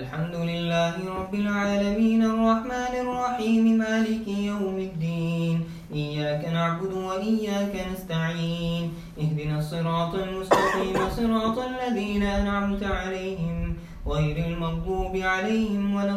الحمد لله رب العالمين الرحمن الرحيم مالك يوم الدين إياك نعبد وإياك نستعين اهدنا الصراط المستقيم صراط الذين أنعمت عليهم غير المغضوب عليهم ولا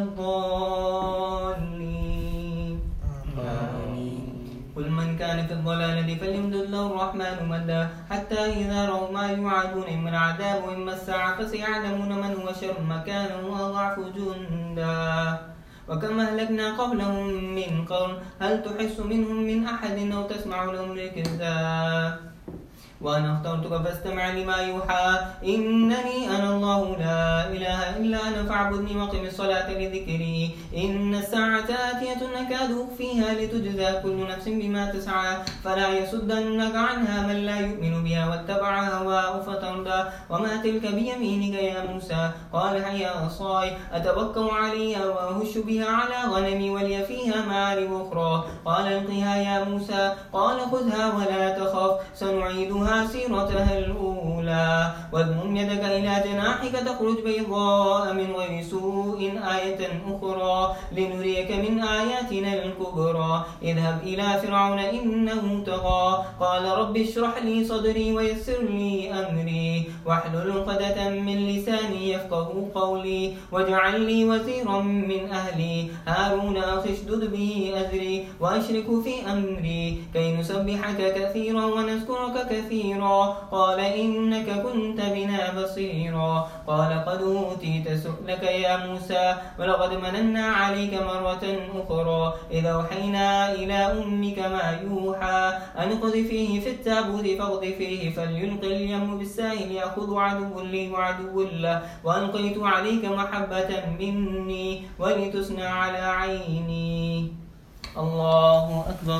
الضالين آمين. قل من كان في الضلالة فليمدد له الرحمن مدا حتى إذا رأوا ما يوعدون إما العذاب وإما الساعة فسيعلمون من هو شر مكانا وأضعف جندا وكم أهلكنا قبلهم من قرن هل تحس منهم من أحد أو تسمع لهم ركزا وأنا اخترتك فاستمع لما يوحى إنني أنا الله لا إله إلا أنا فاعبدني وقم الصلاة لذكري إن الساعة آتية نكاد أخفيها لتجزى كل نفس بما تسعى فلا يصدنك عنها من لا يؤمن بها واتبع هواه فتردى وما تلك بيمينك يا موسى قال هي عصاي أتوكل عليها وأهش بها على غنمي ولي فيها مآرب أخرى قال القها يا موسى قال خذها ولا تخف سنعيدها سيرتها الأولى واضمم يدك إلى جناحك تخرج بيضاء من غير سوء آية أخرى لنريك من آياتنا الكبرى اذهب إلى فرعون إنه طغى قال رب اشرح لي صدري ويسر لي أمري واحلل عقدة من لساني يفقه قولي واجعل لي وزيرا من أهلي هارون أخي اشدد به أزري وأشرك في أمري كي نسبحك كثيرا ونذكرك كثيرا قال إنك كنت بنا بصيرا قال قد أوتيت سؤلك يا موسى ولقد مننا عليك مرة أخرى إذا أوحينا إلى أمك ما يوحى أن اقذفيه في التابوت فاقذفيه فليلقي اليم بالساهل يأخذ عدو لي وعدو له وألقيت عليك محبة مني ولتصنع على عيني الله أكبر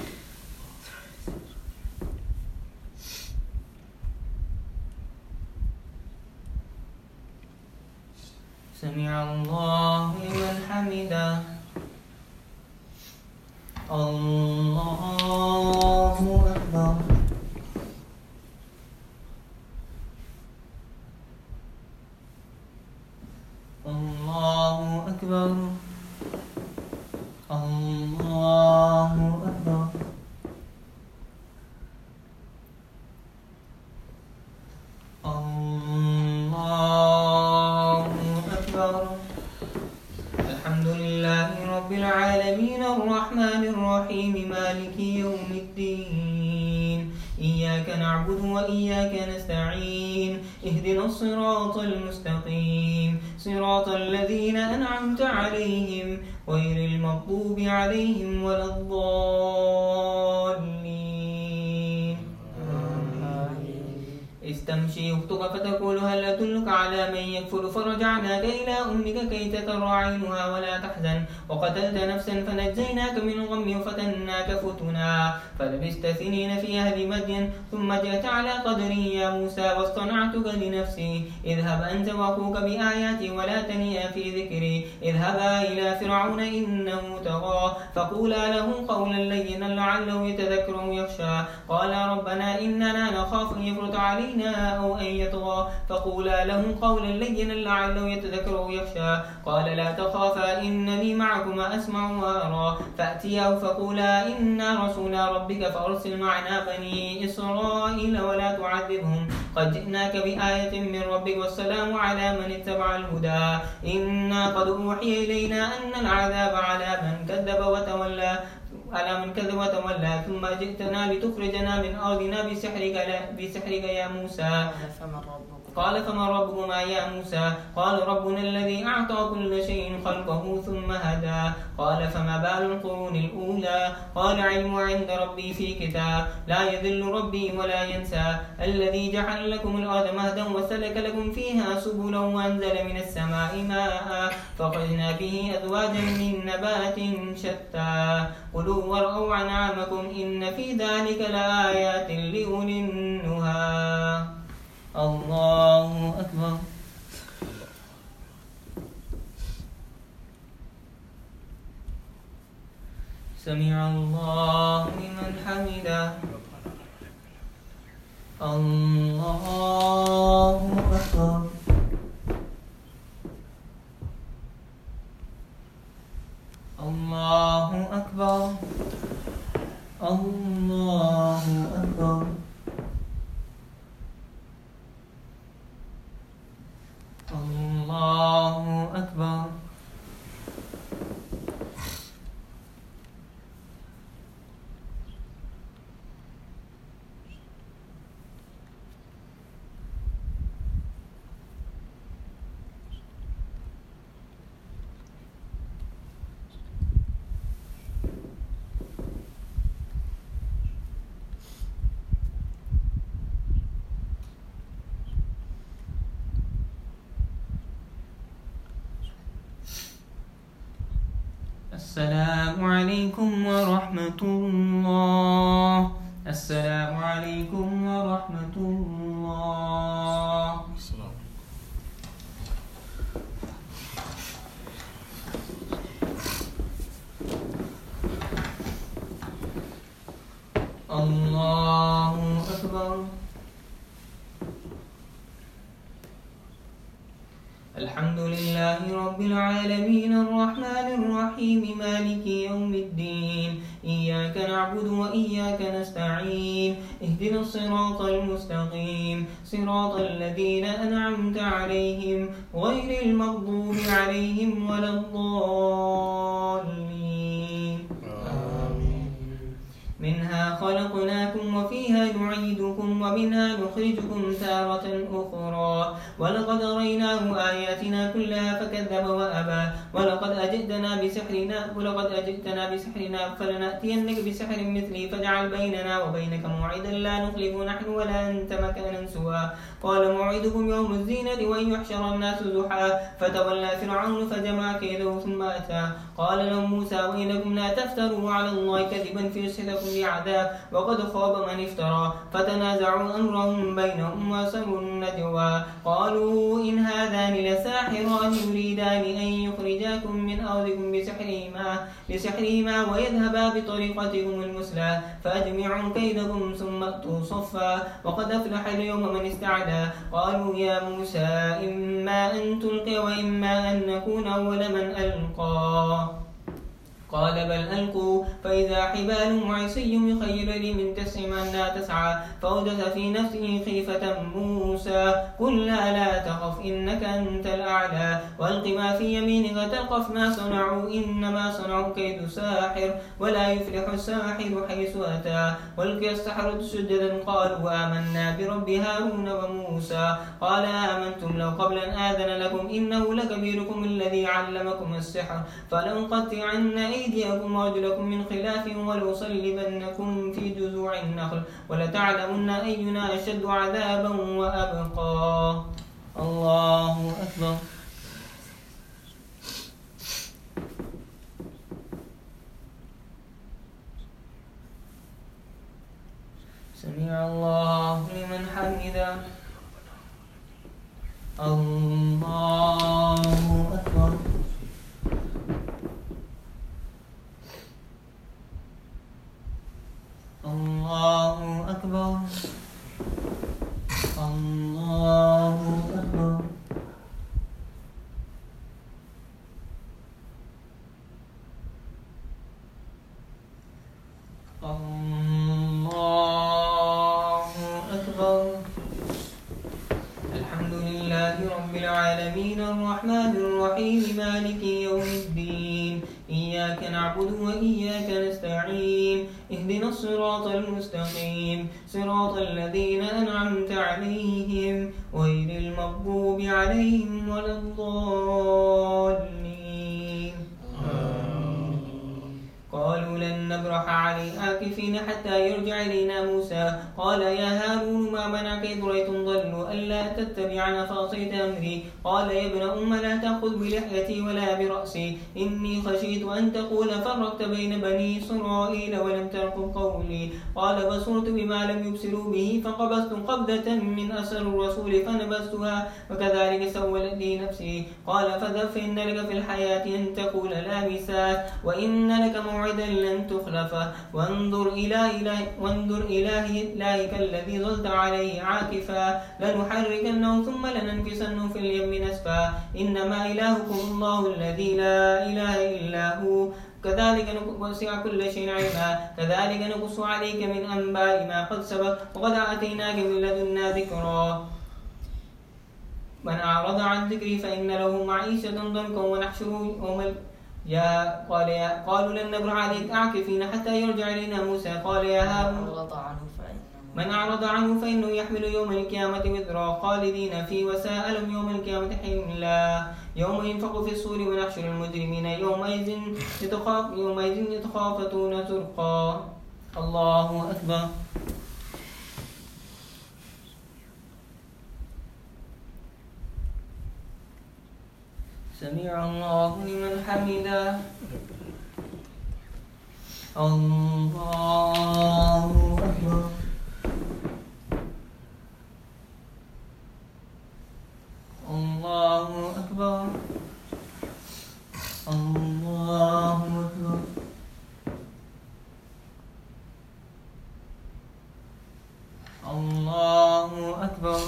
سمع الله لمن حمده الله أكبر الله أكبر الله أكبر الله أكبر الحمد لله رب العالمين الرحمن الرحيم مالك يوم الدين إياك نعبد وإياك نستعين اهدنا الصراط المستقيم صراط الذين أنعمت عليهم غير المغضوب عليهم ولا الضالين استمشي أختك فتقول هل أدلك على من يكفر فرجعناك إلى أمك كي تقر عينها ولا تحزن وقتلت نفسا فنجيناك من الغم وفتناك فتنا فلبست سنين في أهل مدين ثم جئت على قدري يا موسى واصطنعتك لنفسي اذهب أنت وأخوك بآياتي ولا تنيا في ذكري اذهبا إلى فرعون إنه طغى فقولا له قولا لينا لعله يتذكر أو يخشى قال ربنا إننا نخاف أن يفرط علينا أو أن يطغى فقولا له قولا لينا لعله يتذكر أو يخشى قال لا تخافا إنني معكما أسمع وأرى فأتياه فقولا إنا رسول ربك فأرسل معنا بني إسرائيل ولا تعذبهم قد جئناك بآية من ربك والسلام على من اتبع الهدى إنا قد أوحي إلينا أن العذاب على من كذب وتولى ثم جئتنا لتخرجنا من أرضنا بسحرك يا موسى قال فمن ربكما يا موسى قال ربنا الذي أعطى كل شيء خلقه ثم هدى قال فما بال القرون الأولى قال علم عند ربي في كتاب لا يذل ربي ولا ينسى الذي جعل لكم الأرض مهدا وسلك لكم فيها سبلا وأنزل من السماء ماء فأخرجنا به أزواجا من نبات شتى كلوا وارعوا أنعامكم إن في ذلك لآيات لأولي النهى الله أكبر سمع الله لمن حمده الله أكبر الله أكبر الله أكبر الله أكبر. السلام عليكم ورحمة الله. السلام عليكم ورحمة الله. الله أكبر. الحمد لله رب العالمين الرحمن الرحيم مالك يوم الدين إياك نعبد وإياك نستعين اهدنا الصراط المستقيم صراط الذين أنعمت عليهم غير المغضوب عليهم ولا الضالين. منها خلقناكم وفيها نعيدكم ومنها نخرجكم تارة أخرى ولقد أريناه آياتنا كلها فكذب وأبى ولقد أجئتنا بسحرنا فلنأتينك بسحر مثلي فاجعل بيننا وبينك موعدا لا نخلف نحن ولا أنت مكانا سوى. قال موعدكم يوم الزينة وأن يحشر الناس ضحى فتولى فرعون فجمع كيده ثم أتى. قال لهم موسى وإنكم لا تفتروا على الله كذبا فيسحتكم بعذاب وقد خاب من افترى. فتنازعوا أمرهم بينهم وأسروا النجوى قالوا إن هذان لساحران يريدان أن يخرجاكم من أرضكم بسحرهما ويذهبا بطريقتكم المثلى فأجمعوا كيدكم ثم أتوا صفا وقد أفلح اليوم من استعلى. قالوا يا موسى إما أن تلقي وإما أن نكون أول من ألقى. قال بل ألقوا فإذا حبالهم وعصيهم يخيل لي من تسعهم أنها تسعى فأوجس في نفسه خيفة موسى قلنا لا تخف إنك أنت الأعلى وألق ما في يمينك تلقف ما صنعوا إنما صنعوا كيد ساحر ولا يفلح الساحر حيث أتى. والقي السحرة سجدا قالوا آمنا برب هارون وموسى. قال آمنتم لو قبل أن آذن لكم إنه لكبيركم الذي علمكم السحر فلأنقطعن أيديكم وأرجلكم من خلاف ولأصلبنكم في جذوع النخل ولتعلمن أينا أشد عذابا وأبقى. الله أكبر. سمع الله لمن حمده. الله أكبر. الله أكبر. الله أكبر. الله أكبر. الحمد لله رب العالمين الرحمن الرحيم مالك يوم الدين إياك نعبد وإياك نستعين اهدنا الصراط المستقيم صراط الذين أنعمت عليهم غير المغضوب عليهم ولا الضالين. قالوا لن نبرح عليه عاكفين حتى يرجع إلينا موسى. قال يا هارون ما منعك إذ رأيتم ضلوا ألا تتبعن فعصيت أمري. قال يا ابن أم لا تأخذ بلحيتي ولا برأسي إني خشيت أن تقول فرقت بين بني إسرائيل ولم ترقب قولي. قال بصرت بما لم يبصروا به فقبضت قبضة من أثر الرسول فنبذتها وكذلك سولت لي نفسي. قال فاذهب فإن لك في الحياة أن تقول لا مساس وإن لك موعدا لن تخلفه وانظر إلهك الذي ظلت عليه عاكفا لنحركنه ثم لننكسنه في اليم نسفا إنما إلهكم الله الذي لا إله إلا هو كذلك وسع كل شيء علما كذلك نقص عليك من أنباء ما قد سبق وقد آتيناك من لدنا ذكرا من أعرض عن ذكري فإن له معيشة ضنكا ونحشره قالوا لن نبرح عليك عاكفين حتى يرجع إلينا موسى قال يا هارون من أعرض عنه فإنه يحمل يوم القيامة وزرا خالدين فيه وساء لهم يوم القيامة حملا يوم ينفخ في الصور ونحشر المجرمين يومئذ يتخافتون زرقا الله أكبر. سمع الله لمن حمده الله أكبر. الله أكبر الله أكبر الله أكبر.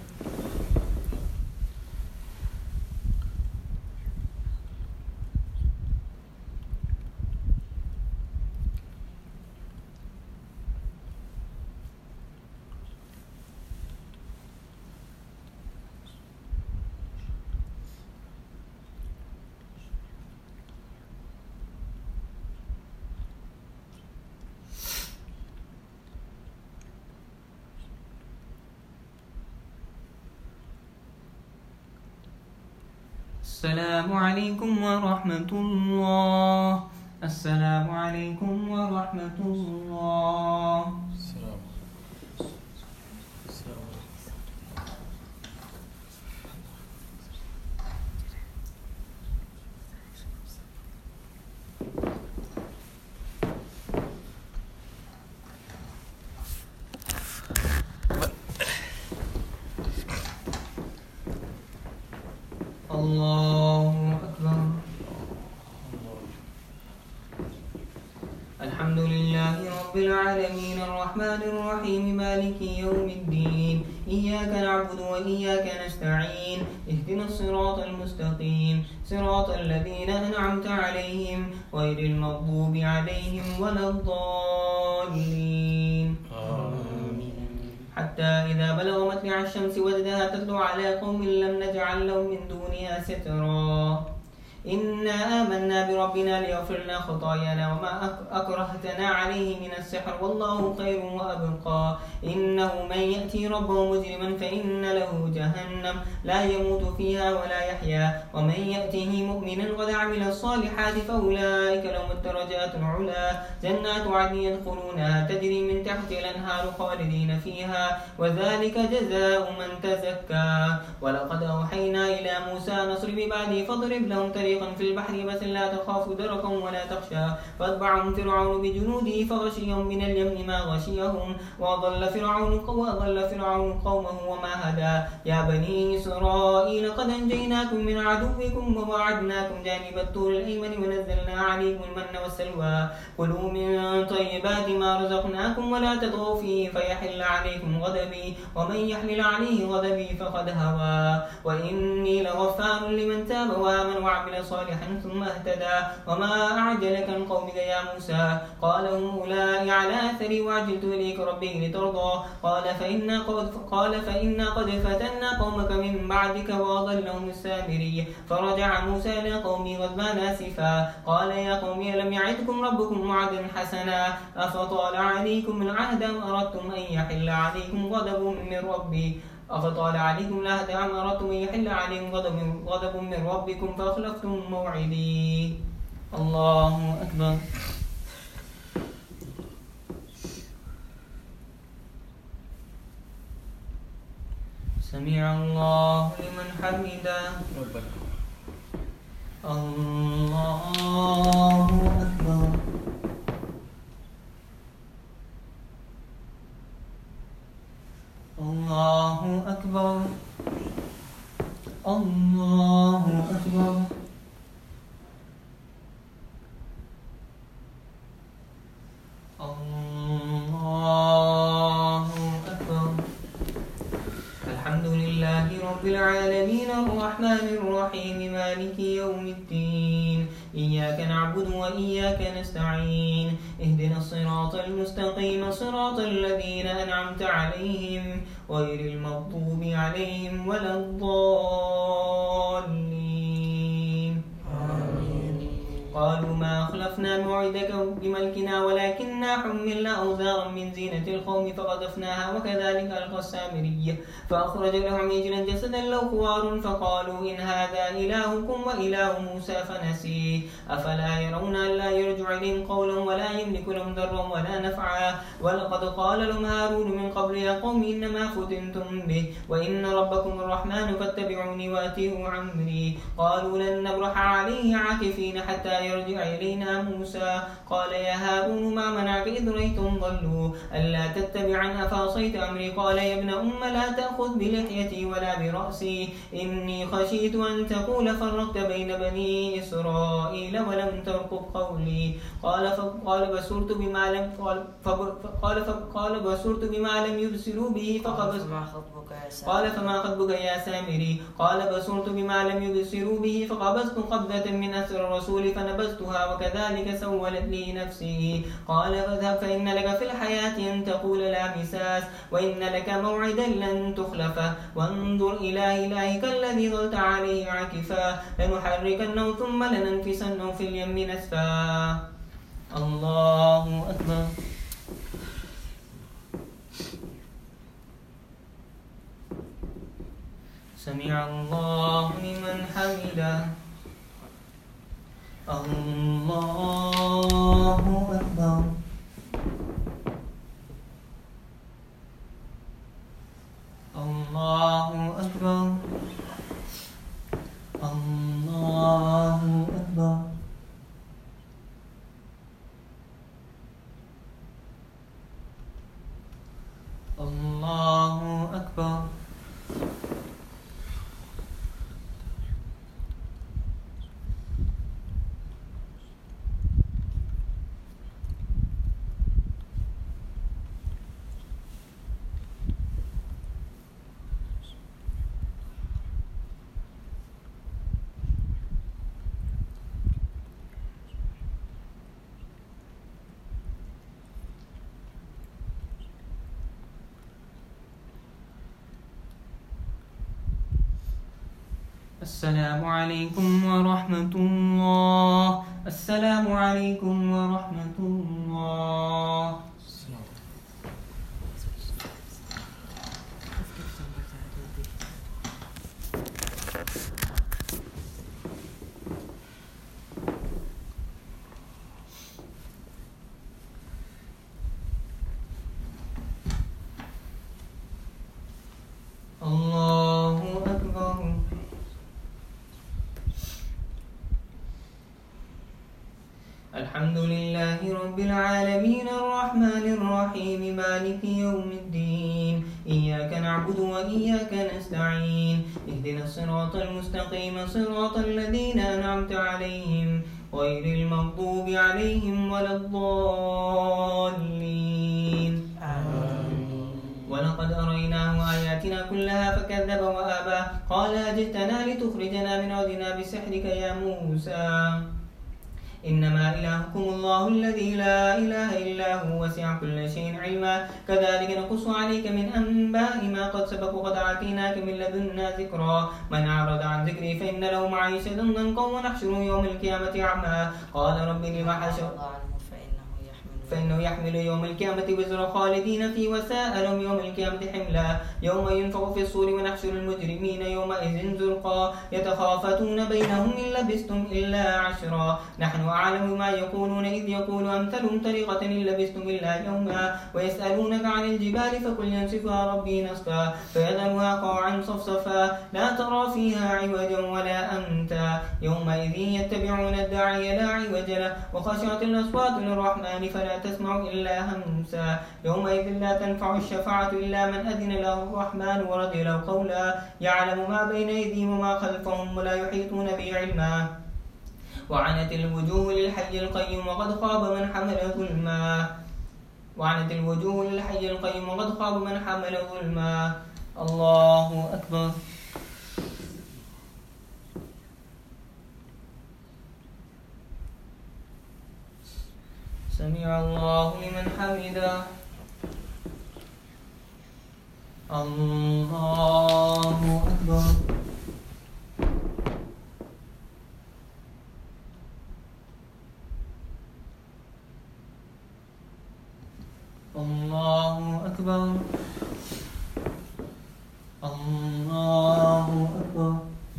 السلام عليكم ورحمة الله. السلام عليكم ورحمة الله. الله أكبر. الحمد لله رب العالمين الرحمن الرحيم مالك يوم الدين إياك نعبد وإياك نستعين اهدنا الصراط المستقيم صراط الذين أنعمت عليهم غير المغضوب عليهم ولا الضالين حتى إذا بلغ مطلع الشمس وجدها تطلع على قوم لم نجعل لهم من دونها سترا إنا آمنا بربنا ليغفر لنا خطايانا وما أكرهتنا عليه من السحر والله خير وأبقى إنه من يأتي ربه مجرما فإن له جهنم لا يموت فيها ولا يحيا ومن يأته مؤمنا قد عمل الصالحات فأولئك لهم الدرجات العلى جنات عدن يدخلونها تجري من تحت الأنهار خالدين فيها وذلك جزاء من تزكى ولقد أوحينا إلى موسى نصر بعباده فاضرب لهم طريقا في البحر بس لا تخاف دركا ولا تخشى فاتبعهم فرعون بجنوده فغشيهم من اليم ما غشيهم وأضل فرعون قومه وما هدى يا بني إسرائيل قد أنجيناكم من عدوكم ووعدناكم جانب الطور الأيمن ونزلنا عليكم المن والسلوى كلوا من طيبات ما رزقناكم ولا تطغوا فيه فيحل عليكم غضبي ومن يحلل عليه غضبي فقد هوى وإني لغفار لمن تاب وآمن وعمل صالحا ثم اهتدى وما أعجلك عن قومك يا موسى قال هم أولئك على أثري وعجلت إليك ربي لترضى قال فإنا قد فتنا قومك من بعدك وأضلهم السامري فرجع موسى إلى قومه غضبان آسفا قال يا قوم ألم يعدكم ربكم وعدا حسنا أفطال عليكم العهد أم أردتم أن يحل عليكم غضب من ربي أفطال عليكم العهد أم أردتم أن يحل عليكم غضب من ربكم فأخلفتم موعدي. الله أكبر. سمع الله لمن حمده الله أكبر. الله أكبر. الله أكبر. الله أكبر. الحمد لله رب العالمين الرحمن الرحيم مالك يوم الدين إياك نعبد وإياك نستعين اهدنا الصراط المستقيم صراط الذين أنعمت عليهم غير المغضوب عليهم ولا الضالين قالوا ما أخلفنا موعدك بملكنا ولكننا حملنا أوزارا من زينة القوم فقذفناها وكذلك ألقى السامري فأخرج لهم عجلا جسدا له خوار فقالوا إن هذا إلهكم وإله موسى فنسي أفلا يرون ألا يرجع إليهم قولا ولا يملك لهم ضرا ولا نفعا ولقد قال لهم هارون من قبل يا قوم إنما فتنتم به وإن ربكم الرحمن فاتبعوني وأتيوا عمري قالوا لن نبرح عليه عاكفين حتى يرجع إلينا موسى قال يا هارون ما منعك إذ رأيتم ضلوا ألا تتبعن أفعصيت أمري قال يا ابن لا تأخذ بلحيتي ولا برأسي إني خشيت أن تقول فرقت بين بني إسرائيل ولم ترقب قولي قال بصرت بما لم يبصروا به قال فما خطبك يا سامري قال بصرت بما لم يبصروا به فقبضت قبضة من أثر الرسول فنبذتها وكذلك سولت لي نفسي قال فاذهب فإن لك في الحياة أن تقول لا مساس وإن لك موعدا لن تخلفه وانظر إلى إلهك الذي ظلت عليه عاكفا لنحركنه ثم لننفسنه في اليم نسفا الله أكبر سمع الله لمن حمده الله أكبر الله أكبر الله أكبر الله أكبر السلام عليكم ورحمة الله السلام عليكم ورحمة الله الله أكبر الحمد لله رب العالمين الرحمن الرحيم مالك يوم الدين إياك نعبد وإياك نستعين اهدنا الصراط المستقيم صراط الذين أنعمت عليهم غير المغضوب عليهم ولا الضالين ولقد أريناه آياتنا كلها فكذب وأبى قال أجئتنا لتخرجنا من أرضنا بسحرك يا موسى إنما إلهكم الله الذي لا إله إلا هو وسع كل شيء علما كذلك نقص عليك من أنباء ما قد سبق وقد آتيناك من لدنا ذكرا من أعرض عن ذكري فإن له معيشة ضنكا ونحشره يوم القيامة أعمى قال رب لم حشرت فإنه يحمل يوم القيامة وزر خالدين فيه وساء لهم يوم القيامة حملا يوم ينفخ في الصور ونحشر المجرمين يومئذ زرقا يتخافتون بينهم إن لبثتم إلا عشرا نحن أعلم ما يقولون إذ يقول أمثلهم طريقة إن لبثتم إلا يوما ويسألونك عن الجبال فقل ينسفها ربي نسفا فيذرها قاعا صفصفا لا ترى فيها عوجا ولا أمتا يومئذ يتبعون الداعي لا عوج له وخشعت الأصوات للرحمن فلا تسمع إلا همسا يومئذ لا تنفع الشفاعة إلا من أذن له الرحمن ورضي له قولا يعلم ما بين أيديهم وما خلفهم ولا يحيطون به علما وعنت الوجوه للحي القيوم وقد خاب من حمل ظلما وعنت الوجوه للحي القيوم وقد خاب من حمل ظلما الله أكبر سمع الله لمن حمده. الله أكبر. الله أكبر. الله أكبر.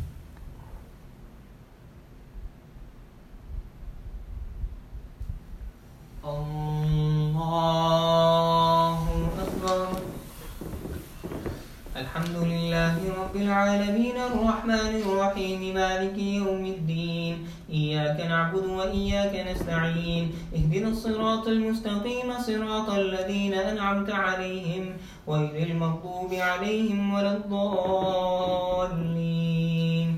الله أكبر. الحمد لله رب العالمين الرحمن الرحيم مالك يوم الدين إياك نعبد وإياك نستعين اهدنا الصراط المستقيم صراط الذين أنعمت عليهم غير المغضوب عليهم ولا الضالين.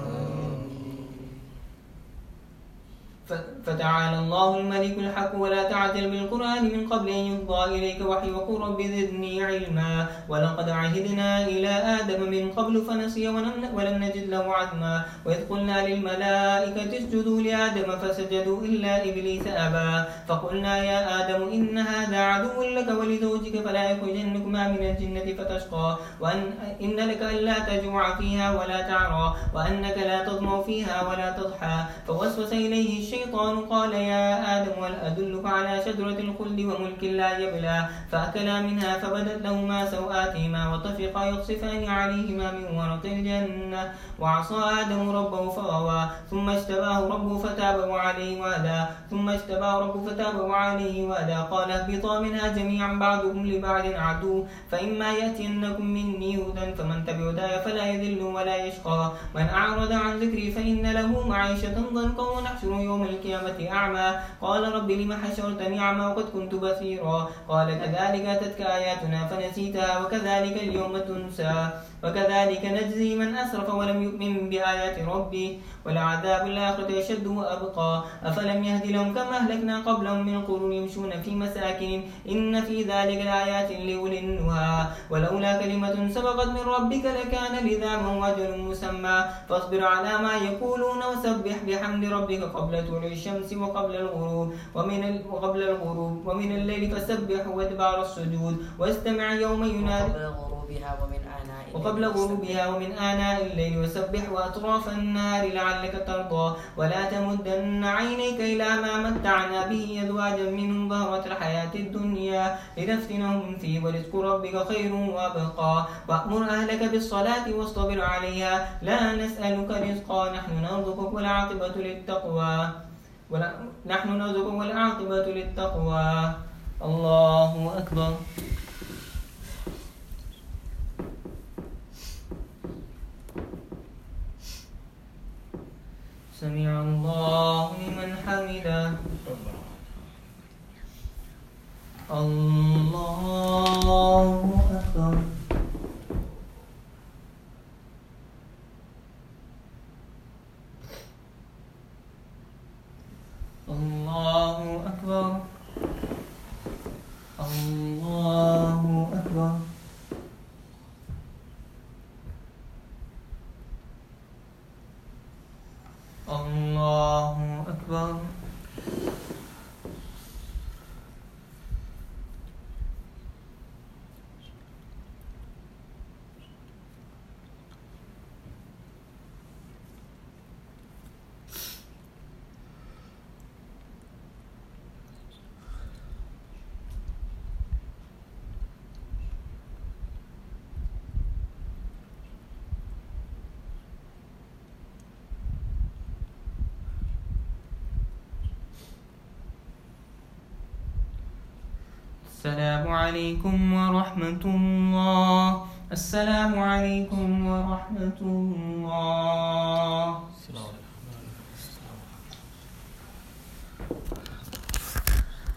فتعالى الله الملك الحق ولا تعجل بالقرآن من قبل أن يفضى إليك وحي وقل رب زدني علما ولقد عهدنا إلى آدم من قبل فنسي ولم نجد له عزما وإذ قلنا للملائكة اسجدوا لآدم فسجدوا إلا إبليس أبى فقلنا يا آدم إن هذا عدو لك ولزوجك فلا يخرجنكما من الجنة فتشقى وإن لك ألا تجوع فيها ولا تعرى وأنك لا تظمأ فيها ولا تضحى فوسوس إليه الشيطان قال يا آدم هل أدلك على شجرة الخلد وملك لا يبلى فأكلا منها فبدت لهما سوآتهما وطفقا يخصفان عليهما من ورق الجنة وعصى آدم ربه فغوى ثم اجتباه ربه فتاب عليه وهدى قال اهبطا منها جميعا بعضكم لبعض عدو فإما يأتينكم مني هدى فمن تبع هداي فلا يذل ولا يشقى من أعرض عن ذكري فإن له معيشة ضنكا ونحشره يوم القيامة أعمى قال رب لم حشرتني أعمى وقد كنت بصيرا قال كذلك أتتك آياتنا فنسيتها وكذلك اليوم تنسى وكذلك نجزي من أسرف ولم يؤمن بآيات ربه ولعذاب الآخرة أشد وأبقى أفلم يهد لهم كما أهلكنا قبلهم من القرون يمشون في مساكنهم إن في ذلك لآيات لأولي النهى ولولا كلمة سبقت من ربك لكان لزاما وأجل مسمى فاصبر على ما يقولون وسبح بحمد ربك قبل طلوع الشمس وقبل الغروب ومن الليل فسبح وادبار السجود واستمع يوم ينادي وقبل غروبها ومن آناء الليل وسبح وأطراف النار لعلك ترضى ولا تمدن عينيك إلى ما متعنا به أزواجا منهم ظهرة الحياة الدنيا لنفتنهم فيه ورزق ربك خير وأبقى وأمر أهلك بالصلاة واصطبر عليها لا نسألك رزقا نحن نرزقك والعاقبة للتقوى الله أكبر. سمع الله لمن حمده. الله أكبر. الله أكبر. الله أكبر. الله أكبر. السلام عليكم ورحمة الله. السلام عليكم ورحمة الله.